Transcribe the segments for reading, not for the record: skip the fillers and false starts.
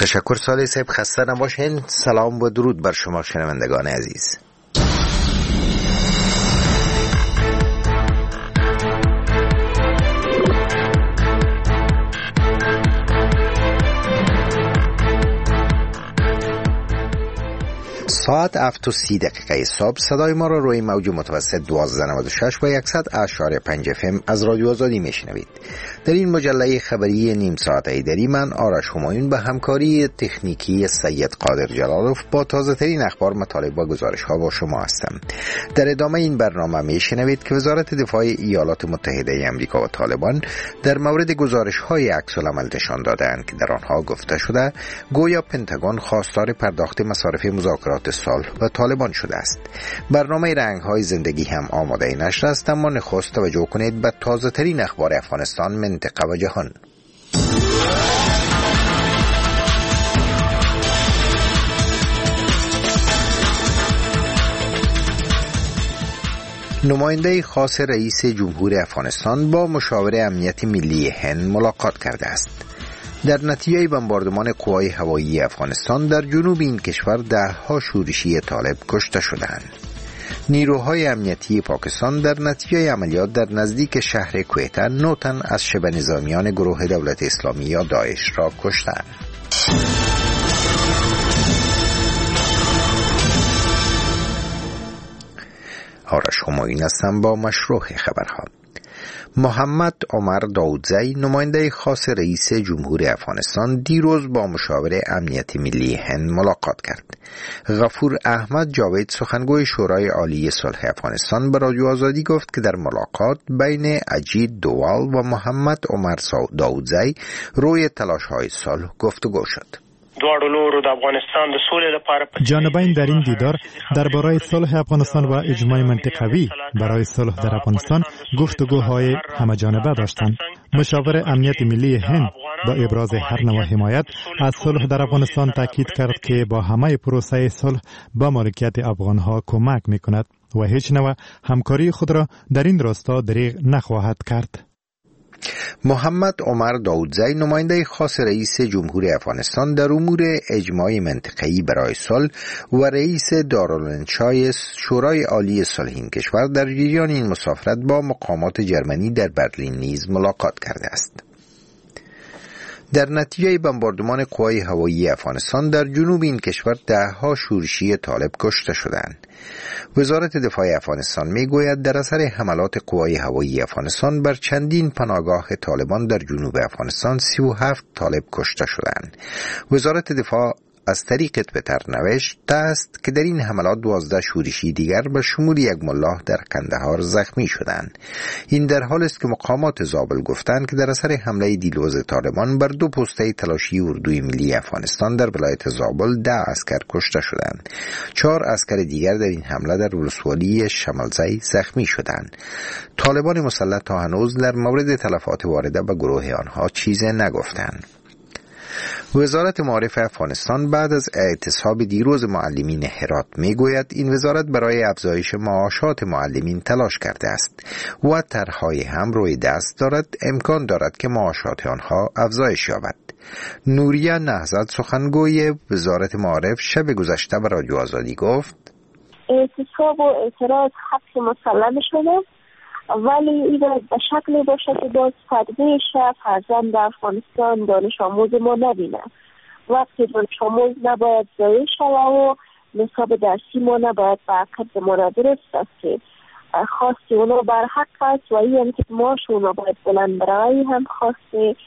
تشکر صالح صاحب، خسته نباشین. سلام و درود بر شما شنوندگان عزیز. ساعت 7:30 صبح صدای ما را روی موج متوسط 1296 و 100.5 FM از رادیو آزادی میشنوید. در این مجله خبری نیم ساعته دری من آرش همایون به همکاری تکنیکی سید قادر جلالوف با تازه ترین اخبار، مطالب و گزارش ها با شما هستم. در ادامه این برنامه میشنوید که وزارت دفاع ایالات متحده امریکا و طالبان در مورد گزارش های عکس العمل نشان دادند که در آنها گفته شده گویا پنتاگون خواستار پرداخت مصارف مذاکرات صلح و طالبان شده است. برنامه رنگ‌های زندگی هم آماده نشر است، اما نخست توجه کنید به تازه ترین اخبار افغانستان، منطقه و جهان. نماینده خاص رئیس جمهور افغانستان با مشاور امنیت ملی هند ملاقات کرده است. در نتیجه بمباردمان قوای هوایی افغانستان در جنوب این کشور ده‌ها شورشی طالب کشته شدند. نیروهای امنیتی پاکستان در نتیجه عملیات در نزدیک شهر کوئتا 9 تن از شبه نظامیان گروه دولت اسلامی یا داعش را کشتند. آرش همایون هستم با مشروع خبرها. محمد عمر داودزی، نماینده خاص رئیس جمهور افغانستان، دیروز با مشاور امنیت ملی هند ملاقات کرد. غفور احمد جاوید، سخنگوی شورای عالی صلح افغانستان، به رادیو آزادی گفت که در ملاقات بین اجیت دووال و محمد عمر داودزی روی تلاش‌های صلح گفتگو شد. جانبین در این دیدار درباره صلح افغانستان و اجماع منطقوی برای صلح در افغانستان گفتگوهای همه‌جانبه داشتند. مشاور امنیت ملی هند با ابراز هر نوع حمایت از صلح در افغانستان تاکید کرد که با همه پروسه صلح با مالکیت افغانها کمک می‌کند و هیچ نوع همکاری خود را در این راستا دریغ نخواهد کرد. محمد عمر داودزی، نماینده خاص رئیس جمهور افغانستان در امور اجماع منطقه‌ای برای صلح و رئیس دارالانشای شورای عالی صلح این کشور، در جریان این مسافرت با مقامات جرمنی در برلین نیز ملاقات کرده است. در نتیجه بمباردمان قوای هوایی افغانستان در جنوب این کشور ده‌ها شورشی طالب کشته شدند. وزارت دفاع افغانستان میگوید در اثر حملات قوای هوایی افغانستان بر چندین پناهگاه طالبان در جنوب افغانستان 37 طالب کشته شدند. وزارت دفاع از طریق تویتر نوشته است که در این حملات 12 شورشی دیگر به شمول یک ملاح در قندهار زخمی شدند. این در حالی است که مقامات زابل گفتند که در اثر حمله دیروز طالبان بر 2 پسته تلاشی اردوی ملی افغانستان در ولایت زابل 10 عسکر کشته شدند. 4 عسکر دیگر در این حمله در ولسوالی شمالزی زخمی شدند. طالبان مسلح تا هنوز در مورد تلفات وارده به گروه آنها چیزی نگفتند. وزارت معارف افغانستان بعد از اعتصاب دیروز معلمین هرات میگوید این وزارت برای افزایش معاشات معلمین تلاش کرده است و طرح‌های هم روی دست دارد امکان دارد که معاشات آنها افزایش یابد. نوریه نهضت، سخنگوی وزارت معارف، شب گذشته به رادیو آزادی گفت اعتصاب و اعتراض حق مسلم شده، ولی این به شکلی باشه که باز فرضیش فرزند افغانستان دانش آموز ما نبینه. وقتی دانش آموز نباید ضایع شود و نصاب درسی ما نباید به عقد ما را درست است که خواستی اونا بر حق است و این که ماش اونا باید بلند برای هم خواستی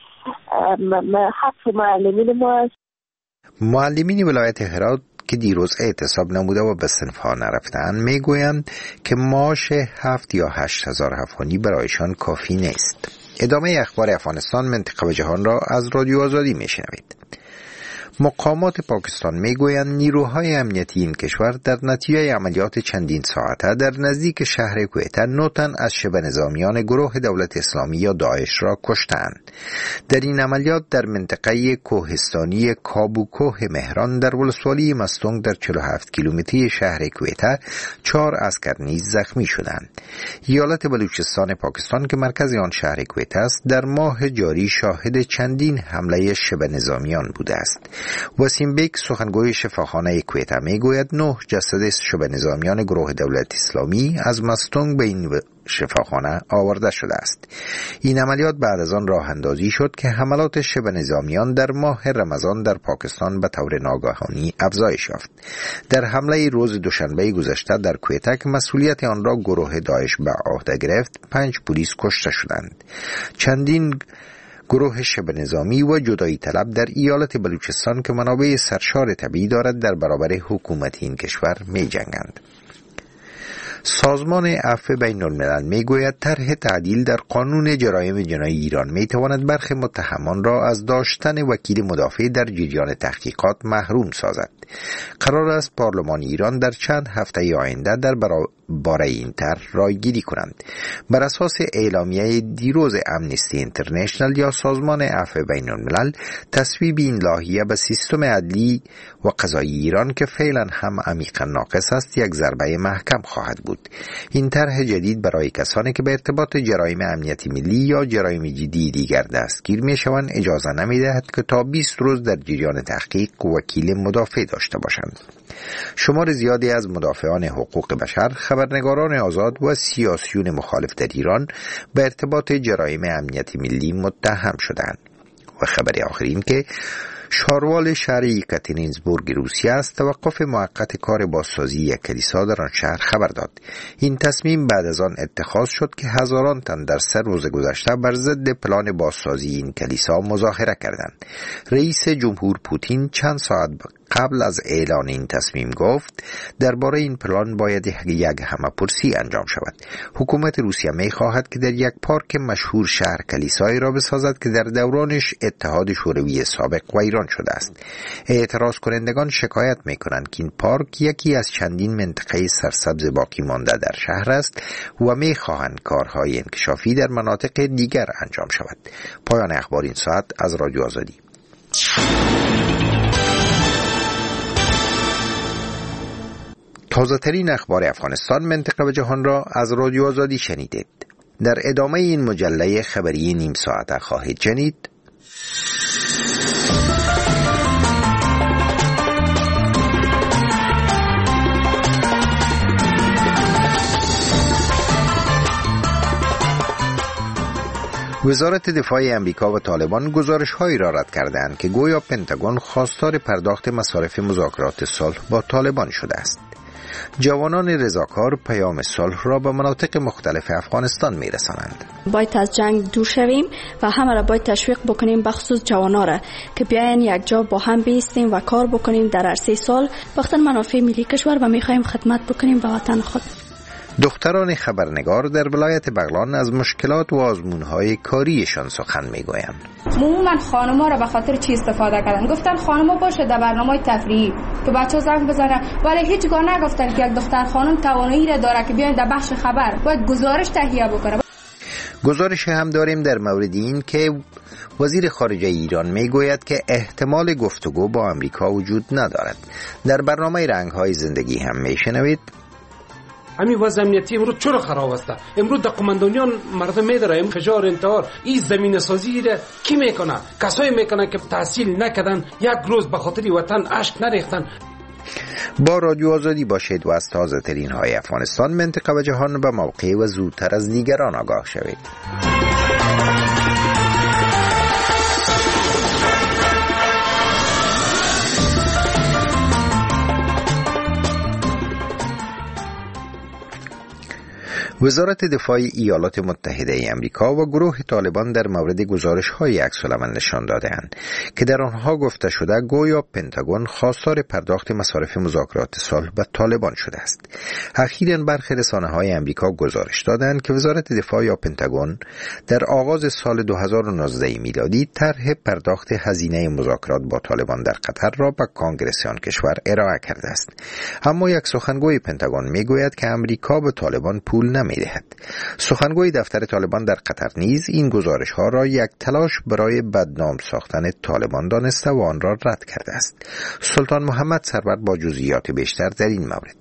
حق معلمین ما است. معلمین ولایت هرات که دیروز اعتصاب نموده و به صنف‌ها نرفتند میگویند که معاش 7 یا 8 هزار افغانی برایشان کافی نیست. ادامه اخبار افغانستان، منطقه و جهان را از رادیو آزادی میشنوید. مقامات پاکستان میگویند نیروهای امنیتی این کشور در نتیجه عملیات چندین ساعته در نزدیک شهر کوئتا 9 تن از شبه نظامیان گروه دولت اسلامی یا داعش را کشتند. در این عملیات در منطقه کوهستانی کابوکوه مهران در ولسوالی مستونگ در 47 کیلومتری شهر کوئتا 4 عسکر نیز زخمی شدند. ایالت بلوچستان پاکستان که مرکز آن شهر کوئتا است در ماه جاری شاهد چندین حمله شبه نظامیان بوده است. وسیم بیگ سخنگوی شفاخانه کویت میگوید 9 جسد شبه نظامیان گروه دولت اسلامی از مستونگ به این شفاخانه آورده شده است. این عملیات بعد از آن راه اندازی شد که حملات شبه نظامیان در ماه رمضان در پاکستان به طور ناگهانی افزایش یافت. در حمله روز دوشنبه گذشته در کویت که مسئولیت آن را گروه داعش به عهده گرفت 5 پلیس کشته شدند. چندین گروه شبه نظامی و جدایی طلب در ایالت بلوچستان که منابع سرشار طبیعی دارد در برابر حکومت این کشور می جنگند. سازمان عفو بین الملل می گوید طرح تعدیل در قانون جرایم جنایی ایران می تواند برخی متهمان را از داشتن وکیل مدافع در جریان تحقیقات محروم سازد. قرار است پارلمان ایران در چند هفته آینده در باره این طرح رایگیری کنند. بر اساس اعلامیه دیروز امنیستی اینترنشنال یا سازمان عفو بین الملل، تصویب این لایحه به سیستم عدلی و قضایی ایران که فعلا هم عمیقا ناقص است یک ضربه محکم خواهد بود. این طرح جدید برای کسانی که به ارتباط جرایم امنیتی ملی یا جرایم جدی دیگر دستگیر می شوند اجازه نمی دهد که تا 20 روز در جریان تحقیق وکیل مدافع داشته باشند. شمار زیادی از مدافعان حقوق بشر، خبرنگاران آزاد و سیاسیون مخالف در ایران به ارتباط جرایم امنیتی ملی متهم شدند. و خبر آخرین که شاروال شهر یکاترینزبورگ روسیه از توقف موقت کار بازسازی یک کلیسا در آن شهر خبر داد. این تصمیم بعد از آن اتخاذ شد که هزاران تن در 3 روز گذشته بر ضد پلان بازسازی این کلیسا مظاهره کردند. رئیس جمهور پوتین چند ساعت قبل از اعلان این تصمیم گفت درباره این پلان باید یک همه‌پرسی انجام شود. حکومت روسیه می خواهد که در یک پارک مشهور شهر کلیسایی را بسازد که در دورانش اتحاد شوروی سابق ویران شده است. اعتراض کنندگان شکایت می کنند که این پارک یکی از چندین منطقه سرسبز باقی مانده در شهر است و می خواهند کارهای انکشافی در مناطق دیگر انجام شود. پایان اخبار این ساعت از رادیو آزادی. تازه ترین اخبار افغانستان، منطقه و جهان را از رادیو آزادی شنیدید. در ادامه این مجله خبری نیم ساعته خواهید شنید: وزارت دفاع امریکا و طالبان گزارش‌هایی را رد کردند که گویا پنتاگون خواستار پرداخت مصارف مذاکرات صلح با طالبان شده است. جوانان رضاکار پیام صلح را به مناطق مختلف افغانستان می‌رسانند. باید از جنگ دور شویم و همه را باید تشویق بکنیم، بخصوص جوانان را که بیاین یک جا با هم بیستیم و کار بکنیم در عرصه صلح بخاطر منافع ملی کشور و می‌خوایم خدمت بکنیم به وطن خود. دختران خبرنگار در ولایت بغلان از مشکلات و آزمون‌های کاریشان سخن می‌گویند. عموما خانم‌ها را به خاطر چی استفاده کردن؟ گفتن خانم‌ها باشه در برنامه‌های تفریحی که بچه‌ها زنگ بزنن، ولی هیچگاه نگفتن که یک دختر خانم توانایی را داره که بیاین در بخش خبر باید گزارش تهیه بکنه. گزارش هم داریم در مورد این که وزیر خارجه ایران میگوید که احتمال گفتگو با آمریکا وجود ندارد. در برنامه رنگ‌های زندگی هم میشنوید همین وضع امنیتی امروز چرا خراب است؟ امروز در قماندانیان مردم میداره فشار انتحار این زمین سازی را کی میکنه؟ کسایی میکنه که تحصیل نکردن، یک روز به خاطر وطن اشک نریختن. با رادیو آزادی باشید و از تازه ترین های افغانستان، منطقه و جهان به موقع و زودتر از دیگران آگاه شوید. وزارت دفاع ایالات متحده آمریکا و گروه طالبان در مورد گزارش‌های عکس‌العمل نشان داده‌اند که در آنها گفته شده گویا پنتاگون خواستار پرداخت مصارف مذاکرات صلح به طالبان شده است. اخیراً برخی رسانه‌های آمریکا گزارش دادند که وزارت دفاع یا پنتاگون در آغاز سال 2019 میلادی طرح پرداخت هزینه مذاکرات با طالبان در قطر را به کانگرس آن کشور ارائه کرده است. اما یک سخنگوی پنتاگون میگوید که آمریکا به طالبان پول می‌دهد. سخنگوی دفتر طالبان در قطر نیز این گزارش‌ها را یک تلاش برای بدنام ساختن طالبان دانسته و آن را رد کرده است. سلطان محمد سرور با جزئیات بیشتر در این مورد.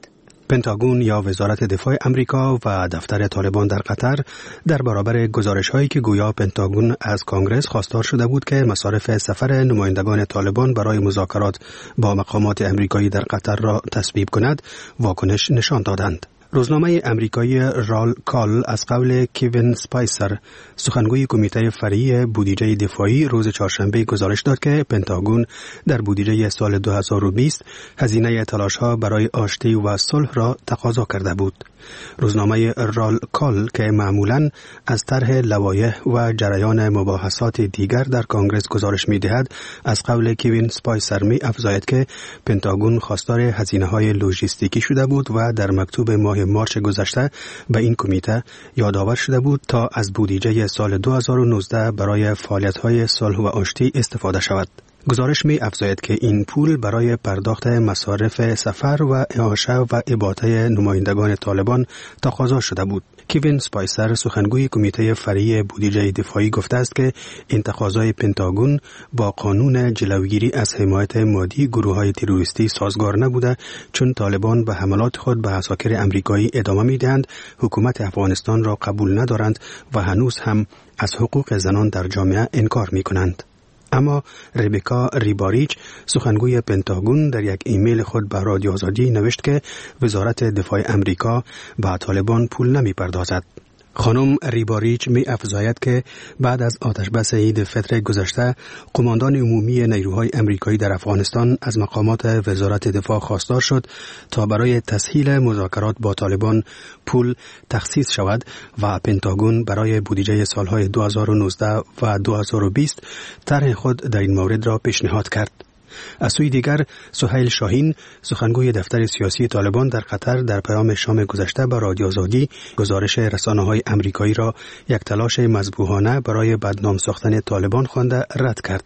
پنتاگون یا وزارت دفاع امریکا و دفتر طالبان در قطر در برابر گزارش‌هایی که گویا پنتاگون از کانگرس خواستار شده بود که مصارف سفر نمایندگان طالبان برای مذاکرات با مقامات امریکایی در قطر را تصویب کند، واکنش نشان دادند. روزنامه امریکایی رال کال از قول کیوین سپایسر، سخنگوی کمیته فرعی بودجه دفاعی، روز چهارشنبه گزارش داد که پنتاگون در بودجه سال 2020 هزینه تلاش‌ها برای آشتی و صلح را تقاضا کرده بود. روزنامه رال کال که معمولاً از طرح لوایح و جریان مباحثات دیگر در کانگرس گزارش می‌دهد، از قول کیوین سپایسر می‌افزاید که پنتاگون خواستار هزینه‌های لوجستیکی شده بود و در مکتوب ماه مارچ گذشته به این کمیته یادآور شده بود تا از بودجه سال 2019 برای فعالیت‌های صلح و آشتی استفاده شود. گزارش می افزاید که این پول برای پرداخت مصارف سفر و اعاشه و اباطه نمایندگان طالبان تقاضا شده بود. کیوین سپایسر، سخنگوی کمیته فرعی بودجه دفاعی، گفته است که این تقاضای پنتاگون با قانون جلوگیری از حمایت مادی گروه‌های تروریستی سازگار نبوده، چون طالبان به حملات خود به عساکر امریکایی ادامه می‌دهند، حکومت افغانستان را قبول ندارند و هنوز هم از حقوق زنان در جامعه انکار می‌کنند. اما ربکا ریباریچ، سخنگوی پنتاگون، در یک ایمیل خود به رادیو آزادی نوشت که وزارت دفاع امریکا به طالبان پول نمی‌پردازد. خانم ریباریچ می افزاید که بعد از آتشبس عید فطر گذشته، قماندان عمومی نیروهای امریکایی در افغانستان از مقامات وزارت دفاع خواستار شد تا برای تسهیل مذاکرات با طالبان پول تخصیص شود و پنتاگون برای بودجه سالهای 2019 و 2020 طرح خود در این مورد را پیشنهاد کرد. از سوی دیگر، سهیل شاهین، سخنگوی دفتر سیاسی طالبان در قطر، در پیام شام گذشته به رادیو آزادی گزارش رسانه‌های امریکایی را یک تلاش مذبوحانه برای بدنام ساختن طالبان خوانده رد کرد.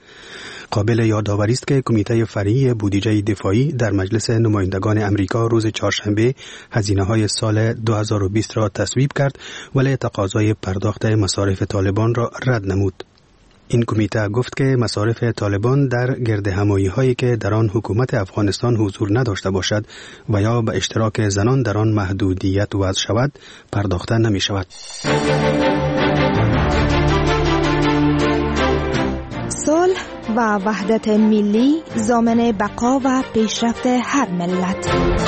قابل یادآوری است که کمیته فرعی بودجه دفاعی در مجلس نمایندگان امریکا روز چهارشنبه هزینه‌های سال 2020 را تصویب کرد، ولی تقاضای پرداخت مصارف طالبان را رد نمود. این کمیته گفت که مصارف طالبان در گردهمایی‌هایی که در آن حکومت افغانستان حضور نداشته باشد و یا به اشتراک زنان در آن محدودیت وضع شود، پرداخته نمی شود. صلح و وحدت ملی ضامن بقا و پیشرفت هر ملت.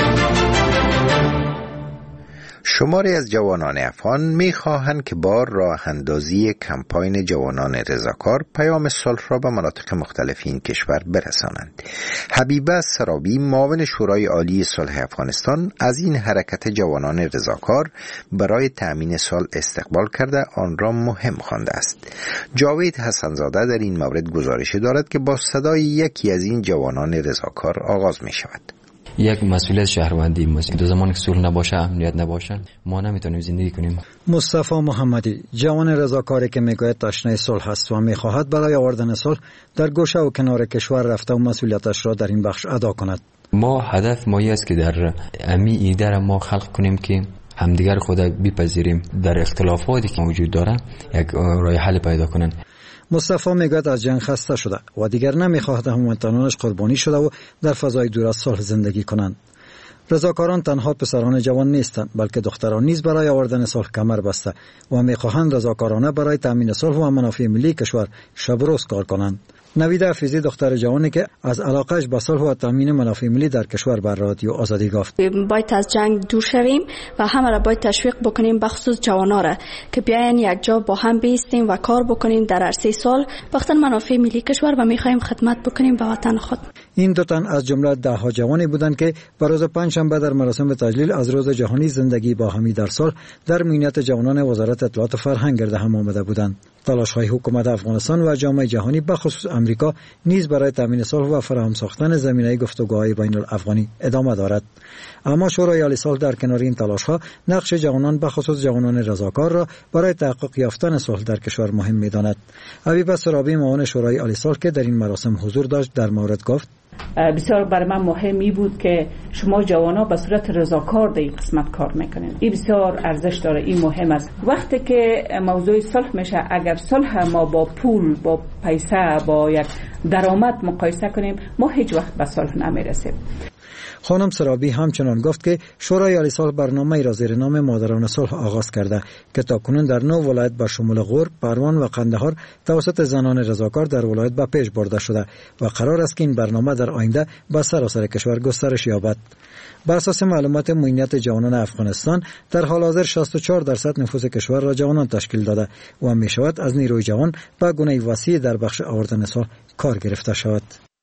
شماری از جوانان افغان می‌خواهند که با راه اندازی کمپاین جوانان رضاکار پیام صلح را به مناطق مختلف این کشور برسانند. حبیبه سرابی، معاون شورای عالی صلح افغانستان، از این حرکت جوانان رضاکار برای تأمین صلح استقبال کرده آن را مهم خوانده است. جاوید حسنزاده در این مورد گزارش دارد که با صدای یکی از این جوانان رضاکار آغاز می شود. یک مسئولیت شهروندی ماست. دو زمانی که صلح نباشه، امنیت نباشه، ما نمیتونیم زندگی کنیم. مصطفی محمدی، جوان رضاکاری که میگوید تشنه صلح است و میخواهد برای آوردن صلح در گوشه و کنار کشور رفته و مسئولیتش را در این بخش ادا کند. ما هدف مایی است که در امی ایده را ما خلق کنیم که همدیگر خود بپذیریم، در اختلافاتی که موجود داره یک راه حل پیدا کنن. مصطفی میگوید از جنگ خسته شده و دیگر نمیخواهد هموطنانش قربانی شده و در فضای دور از صلح زندگی کنند. رضاکاران تنها پسران جوان نیستند، بلکه دختران نیز برای آوردن صلح کمر بسته و میخواهند رضاکارانه برای تامین صلح و منافع ملی کشور شب و روز کار کنند. نوید حفیظی، دختر جوانی که از علاقهش به صلح و تامین منافع ملی در کشور بر رادیو آزادی گفت: باید از جنگ دور شویم و همه را باید تشویق بکنیم، بخصوص جوانان را که بیاین یک جا با هم بیستیم و کار بکنیم در عرصه صلح بخاطر منافع ملی کشور و میخواهیم خدمت بکنیم به وطن خود. این دو تن از جمله 10 جوانی بودند که به روز پنجشنبه در مراسم تجلیل از روز جهانی زندگی با همی در صلح در میانیت جوانان وزارت اطلاعات و فرهنگ گرد هم آمده بودند. تلاش‌های حکومت افغانستان و جامعه جهانی به خصوص امریکا نیز برای تامین صلح و فراهم ساختن زمینه گفتگوهای بین الافغانی ادامه دارد. اما شورای عالی صلح در کنار این تلاش‌ها نقش جوانان به خصوص جوانان رضاکار را برای تحقق یافتن صلح در کشور مهم می‌داند. حبیبه سرابی، معاون شورای عالی صلح که در این مراسم حضور داشت، در مورد گفت: بسیار برای من مهمی بود که شما جوانا به صورت رضاکار در این قسمت کار میکنین. این بسیار ارزش داره، این مهم است. وقتی که موضوع صلح میشه، اگر صلح ما با پول، با پیسه، با یک درآمد مقایسه کنیم، ما هیچ وقت به صلح نمیرسیم. خانم سرابی همچنان گفت که شورای عالی صلح برنامه‌ای را زیر نام مادران صلح آغاز کرده که تاکنون در 9 ولایت به شمول غور، پروان و قندهار توسط زنان رضاکار در ولایت به پیش برده شده و قرار است که این برنامه در آینده به سراسر کشور گسترش یابد. بر اساس معلومات معینیت جوانان افغانستان در حال حاضر 64% نفوس کشور را جوانان تشکیل داده و می شود از نیروی جوان به گونه وسیع در بخش آوردن صلح کار گرفته شود.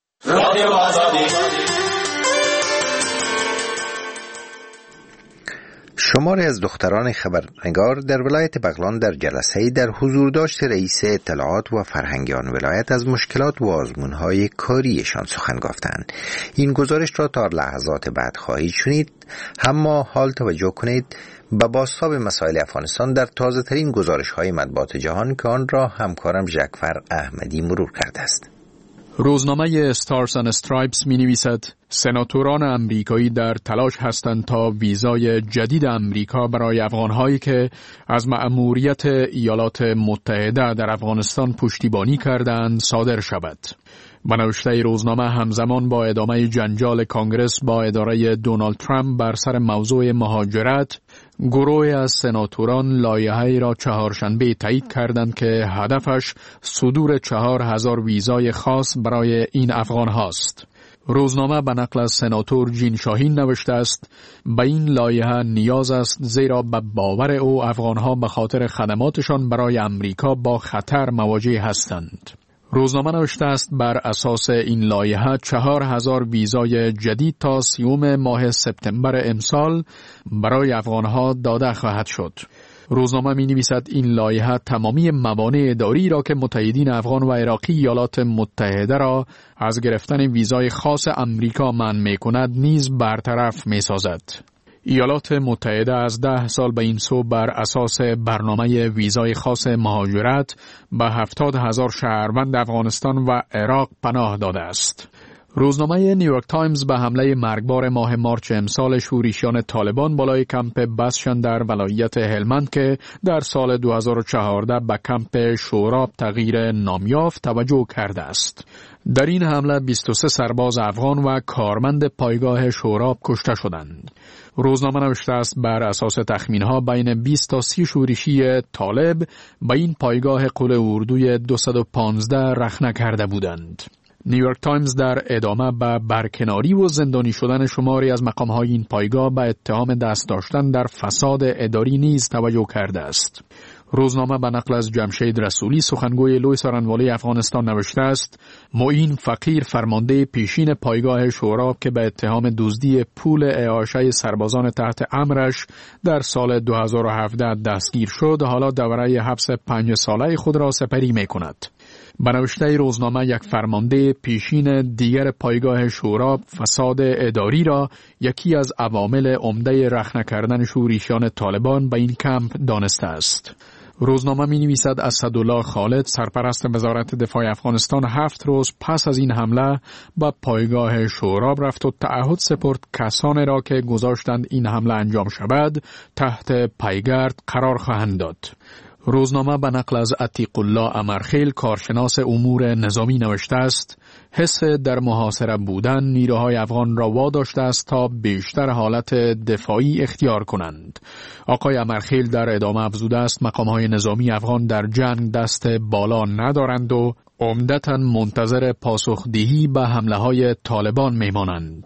شماری از دختران خبرنگار در ولایت بغلان در جلسه‌ای در حضور داشت رئیس اطلاعات و فرهنگ آن ولایت از مشکلات و آزمون‌های کاریشان سخن گفتند. این گزارش را تا لحظات بعد خواهید شنید، اما حال توجه کنید به بازتاب مسائل افغانستان در تازه‌ترین گزارش‌های مطبوعات جهان که آن را همکارم ژکفر احمدی مرور کرده است. روزنامه استارز اند استرایپس می نویسد سناتوران امریکایی در تلاش هستند تا ویزای جدید امریکا برای افغانهایی که از مأموریت ایالات متحده در افغانستان پشتیبانی کردند صادر شود. به نوشته روزنامه همزمان با ادامه جنجال کانگرس با اداره دونالد ترامپ بر سر موضوع مهاجرت، گروهی از سناتوران لایحه‌ای را چهارشنبه تایید کردند که هدفش صدور 4000 ویزای خاص برای این افغان هاست. روزنامه به نقل از سناتور جین شاهین نوشته است به این لایحه نیاز است زیرا به باور او افغانها به خاطر خدماتشان برای امریکا با خطر مواجه هستند. روزنامه نوشته است بر اساس این لایحه 4000 ویزای جدید تا 30 ماه سپتامبر امسال برای افغانها داده خواهد شد. روزنامه می نویسد این لایحه تمامی موانع اداری را که متحدین افغان و عراقی ایالات متحده را از گرفتن ویزای خاص امریکا منع می کند نیز برطرف می سازد. ایالات متحده از 10 سال به این سو بر اساس برنامه ویزای خاص مهاجرت به 70,000 شهروند افغانستان و عراق پناه داده است. روزنامه نیویورک تایمز به حمله مرگبار ماه مارچ امسال شورشیان طالبان بالای کمپ بسشن در ولایت هلمند که در سال 2014 به کمپ شوراب تغییر نام یافت توجه کرده است. در این حمله 23 سرباز افغان و کارمند پایگاه شوراب کشته شدند. روزنامه نوشته است بر اساس تخمین‌ها بین 20 تا 30 شورشی طالب به این پایگاه قل اردوی 215 رخنه کرده بودند. نیویورک تایمز در ادامه به برکناری و زندانی شدن شماری از مقام‌های این پایگاه به اتهام دست داشتن در فساد اداری نیز توجه کرده است. روزنامه به نقل از جمشید رسولی سخنگوی لوی سارنوالی افغانستان نوشته است معین فقیر فرمانده پیشین پایگاه شوراب که به اتهام دزدی پول اعاشه سربازان تحت امرش در سال 2017 دستگیر شد حالا دوره حبس 5 ساله خود را سپری می کند. به نوشته روزنامه یک فرمانده پیشین دیگر پایگاه شوراب فساد اداری را یکی از عوامل عمده رخنه کردن شورشیان طالبان به این کمپ دانسته است. روزنامه می نویسد اسدالله خالد سرپرست وزارت دفاع افغانستان 7 روز پس از این حمله به پایگاه شوراب رفت و تعهد سپرد کسانی را که گذاشتند این حمله انجام شود تحت پیگرد قرار خواهند داد. روزنامه به نقل از عتیق الله امرخیل کارشناس امور نظامی نوشته است حس در محاصره بودن نیروهای افغان را واداشته است تا بیشتر حالت دفاعی اختیار کنند. آقای امرخیل در ادامه افزوده است مقام‌های نظامی افغان در جنگ دست بالا ندارند و عمدتاً منتظر پاسخدهی به حمله‌های طالبان میمانند.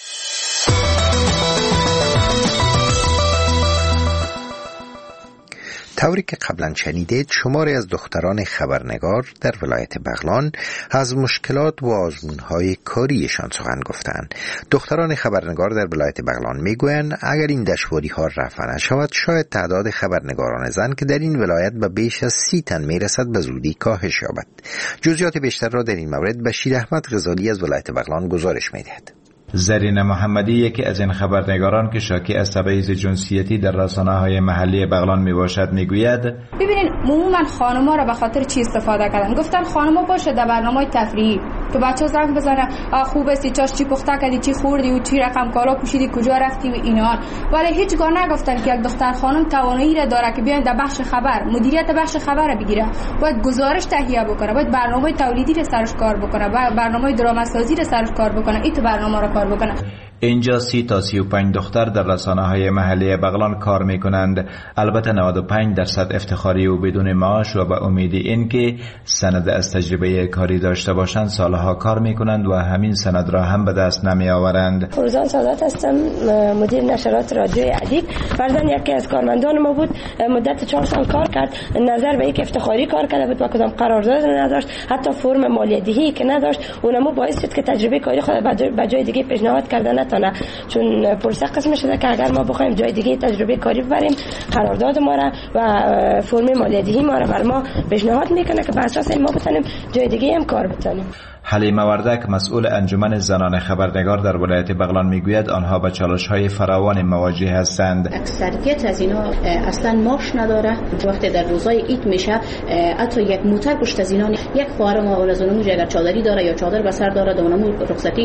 طوری که قبلا شنیدید شماری از دختران خبرنگار در ولایت بغلان از مشکلات و آزمون‌های کاریشان سخن گفتند. دختران خبرنگار در ولایت بغلان میگویند اگر این دشواری‌ها رفع نشود شاید تعداد خبرنگاران زن که در این ولایت به بیش از 30 تن میرسد به زودی کاهش یابد. جزئیات بیشتر را در این مورد بشیر احمد غزالی از ولایت بغلان گزارش می‌دهد. زرین محمدی یکی از این خبرنگاران که شاکی از تبعیض جنسیتی در رسانه‌های محلی بغلان میباشد میگوید ببینین عموما خانم‌ها را به خاطر چی استفاده کردن؟ گفتن خانم‌ها باشه در برنامه‌های تفریحی که بچه‌ها زنگ بزنن خوب است چاش چی پخته کردی چی خوردی و چی رقم کالا پوشیدی کجا رفتی و اینا، ولی هیچگاه نگفتن که یک دختر خانم توانایی را داره که بیاین در بخش خبر مدیریت بخش خبر را بگیره، باید گزارش تهیه بکنه، باید برنامه‌های تولیدی را سرش کار بکنه، برنامه‌های درامه‌سازی را سرش کار بکنه، این تو برنامه را کار بکنه. اینجا 30 تا 35 دختر در رسانه‌های محلی بغلان کار می‌کنند. البته 95% افتخاری و بدون معاش و به امید اینکه سند از تجربه کاری داشته باشند سالها کار می‌کنند و همین سند را هم به دست نمی‌آورند. فروزان سادات هستم، مدیر نشرات رادیوی ادیب. فرزند یکی از کارمندان ما بود، مدت 4 سال کار کرد. نظر به اینکه افتخاری کار کرده بود و کدام قرارداد نداشت، حتی فرم مالیدهی که نداشت، اونم باعث شد که تجربه کاری خود به جای دیگه پیشنهاد کرده نتونه، چون پروسه قسم شده که اگر ما بخوایم جای دیگه تجربه کاری ببریم قرارداد ما را و فرم مالیدهی ما را بر ما پیشنهاد میکنه که بر اساس این ما بتونیم جای دیگه هم کار بکنیم. حلیمه وردک مسئول انجمن زنان خبرنگار در ولایت بغلان میگوید آنها با چالش‌های فراوان مواجه هستند. اکثریت از اینا اصلا معاش نداره. وقتی در روزای عید میشه حتی یک موتر پشت از اینا یک خواهر ما ولزونمو اگر چادری داره یا چادر به سر داره دونمو رخصتی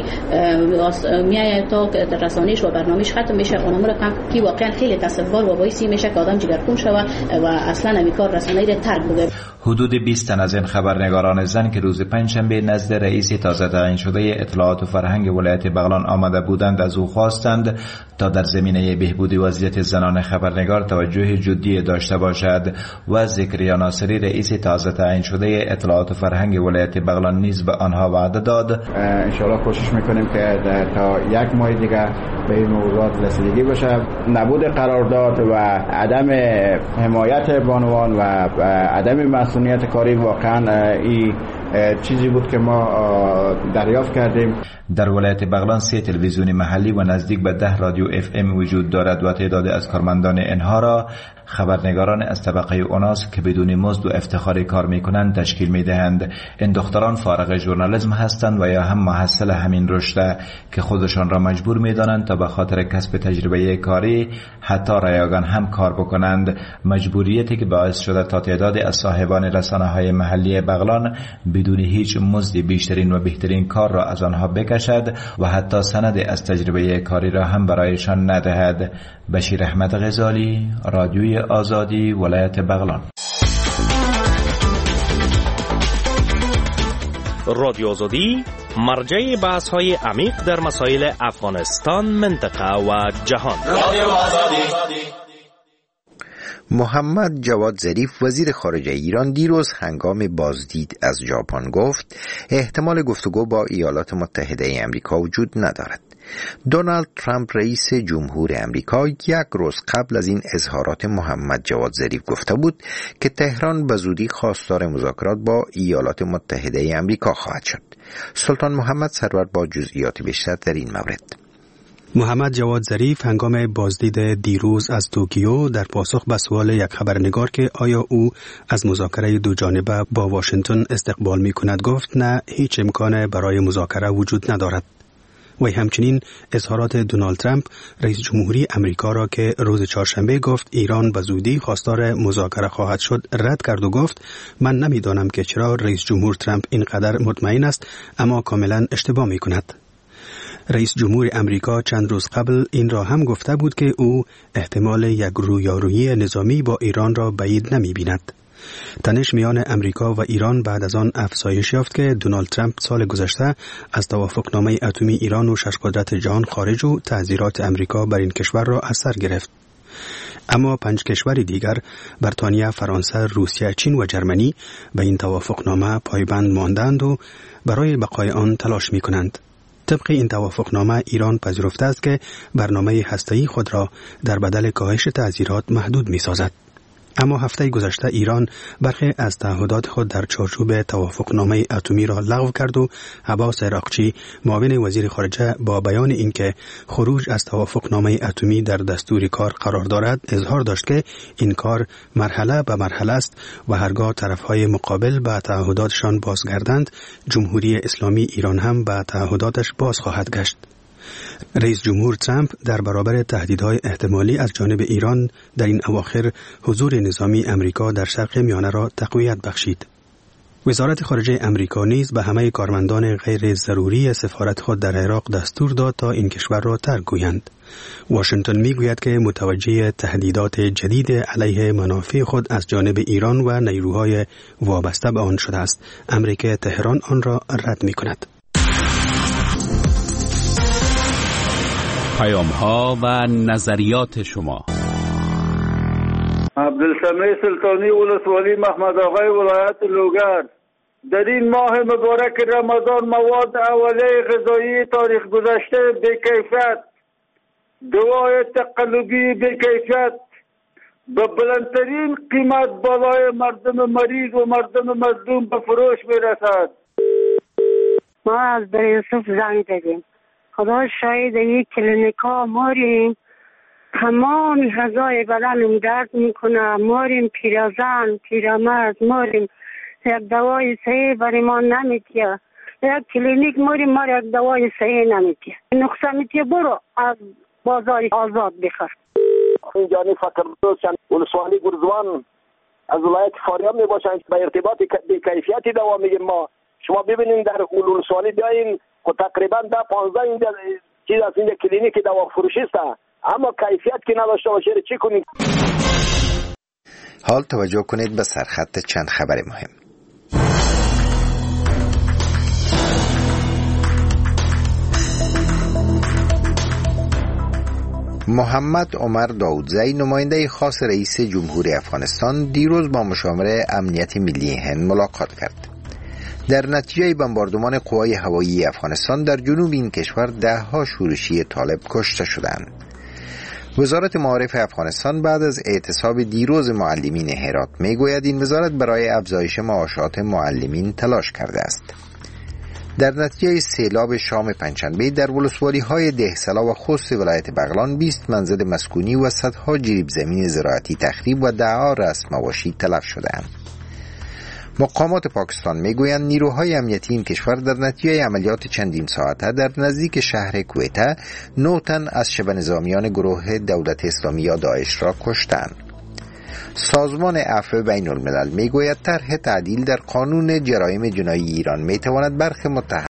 میایه تا رسانه‌اش و برنامه‌اش ختم میشه. اونمو رقم کی واقعا خیلی تاسف‌بار و باعث میشه که آدم جگرخون شوه و اصلا همین کار رسانه‌ای را ترک بده. حدود 20 تن از این خبرنگاران زن که روز پنجشنبه نزد رئیس تازه تعیین شده اطلاعات و فرهنگ ولایت بغلان آمده بودند از او خواستند تا در زمینه بهبود وضعیت زنان خبرنگار توجه جدی داشته باشد و زکریا ناصری رئیس تازه تعیین شده اطلاعات و فرهنگ ولایت بغلان نیز به آنها وعده داد. ان شاءالله کوشش میکنیم که تا یک ماه دیگه به این موضوعات رسیدگی بشه. نبود قرارداد و عدم حمایت بانوان و عدم مسئولیت کاری واقعا این چیزی بود که ما دریافت کردیم. در ولایت بغلان 3 تلویزیون محلی و نزدیک به 10 رادیو FM وجود دارد و تعداد از کارمندان اینها را خبرنگاران از طبقه اوناس که بدون مزد و افتخاری کار میکنند تشکیل میدهند. این دختران فارغ ژورنالیسم هستند و یا هم محصل همین رشته که خودشان را مجبور میدانند تا به خاطر کسب تجربه کاری حتی رایگان هم کار بکنند. مجبوریتی که باعث شده تا تعداد از صاحبان رسانه‌های محلی بغلان بدون هیچ مزد بیشترین و بهترین کار را از آنها بکشد و حتی سند از تجربه کاری را هم برایشان ندهد. بشیر احمد غزالی، رادیوی آزادی، ولایت بغلان. رادیو آزادی مرجع بحث‌های عمیق در مسائل افغانستان، منطقه و جهان. رادیو آزادی. محمد جواد ظریف وزیر خارجه ایران دیروز هنگام بازدید از ژاپن گفت احتمال گفتگو با ایالات متحده آمریکا وجود ندارد. دونالد ترامپ رئیس جمهور آمریکا 1 روز قبل از این اظهارات محمد جواد ظریف گفته بود که تهران به زودی خواستار مذاکرات با ایالات متحده آمریکا خواهد شد. سلطان محمد سرور با جزئیات بیشتر در این مورد. محمد جواد ظریف هنگام بازدید دیروز از توکیو در پاسخ به سوال یک خبرنگار که آیا او از مذاکره دو جانبه با واشنگتن استقبال می کند گفت نه، هیچ امکان برای مذاکره وجود ندارد. و همچنین اظهارات دونالد ترامپ رئیس جمهوری امریکا را که روز چهارشنبه گفت ایران به زودی خواستار مذاکره خواهد شد رد کرد و گفت من نمیدانم که چرا رئیس جمهور ترامپ اینقدر مطمئن است، اما کاملا اشتباه می کند. رئیس جمهور امریکا چند روز قبل این را هم گفته بود که او احتمال یک رویارویی نظامی با ایران را بعید نمی بیند. تنش میان امریکا و ایران بعد از آن افزایش یافت که دونالد ترامپ سال گذشته از توافقنامه اتمی ایران و 6 قدرت جهان خارج و تعزیرات امریکا بر این کشور را از سر گرفت. اما 5 کشور دیگر بریتانیا، فرانسه، روسیه، چین و جرمنی به این توافقنامه پایبند ماندند و برای بقای آن تلاش می کنند. طبق این توافقنامه ایران پذیرفته است که برنامه هسته‌ای خود را در بدل کاهش تعزیرات محدود می سازد. اما هفته گذشته ایران برخی از تعهدات خود در چارچوب توافقنامه اتمی را لغو کرد و عباس عراقچی معاون وزیر خارجه با بیان اینکه خروج از توافقنامه اتمی در دستور کار قرار دارد اظهار داشت که این کار مرحله به مرحله است و هرگاه طرفهای مقابل به تعهداتشان بازگردند جمهوری اسلامی ایران هم به تعهداتش باز خواهد گشت. رئیس جمهور ترامپ در برابر تهدیدهای احتمالی از جانب ایران در این اواخر حضور نظامی امریکا در شرق میانه را تقویت بخشید. وزارت خارجه امریکا نیز به همه کارمندان غیر ضروری سفارت خود در عراق دستور داد تا این کشور را ترک گویند. واشنگتن میگوید که متوجه تهدیدات جدید علیه منافع خود از جانب ایران و نیروهای وابسته به آن شده است، امر که تهران آن را رد می‌کند. پیام‌ها و نظریات شما. عبدالسمیع سلطانی ولسوالی محمد آقای ولایت لوگر. در این ماه مبارک رمضان مواد اولیه غذایی تاریخ گذشته بی‌کیفیت، دوای تقلبی بی‌کیفیت به بلندترین قیمت بالای مردم مریض و مردم مظلوم به فروش میرسد. ما از در یوسف زنگ زدیم. خدا شاید یک کلینیکا ماریم تمام غذای بدنم درد میکنه، ماریم پیرزن پیرمرد، ماریم یک دوای صحیح برای ما نمیتیه، یک کلینیک ماریم ما یک دوای صحیح نمیتیه، نقصه میتیه برو از بازار آزاد بخر. اینجانی فکر دوستان ولسوالی گرزوان از ولایت فاریاب می باشند به ارتباط بی‌کیفیتی دوا میگیم. ما شما ببینین در ولسوالی بیاین و تقریبا 10-15 چیز از اینجا کلینیک دوا فروشی است، اما کیفیت که نداشته باشه چی کنید؟ حال توجه کنید به سرخط چند خبر مهم. محمد عمر داودزی نماینده خاص رئیس جمهوری افغانستان دیروز با مشاور امنیت ملی هند ملاقات کرد. در نتیجه بمباردمان قوای هوایی افغانستان در جنوب این کشور 10 شورشی طالب کشته شدند. وزارت معارف افغانستان بعد از اعتصاب دیروز معلمین هرات میگوید این وزارت برای افزایش معاشات معلمین تلاش کرده است. در نتیجه سیلاب شام پنجشنبه در ولسوالی‌های دهسلا و خوست ولایت بغلان 20 منزل مسکونی و صدها جریب زمین زراعتی تخریب و 10 رأس مواشی تلف شدند. مقامات پاکستان میگویند نیروهای امنیتی این کشور در نتیجه عملیات چندین ساعته در نزدیک شهر کوئته 9 تن از شبه نظامیان گروه دولت اسلامی یا داعش را کشتند. سازمان عفو بین الملل میگوید طرح تعدیل در قانون جرایم جنایی ایران میتواند برخی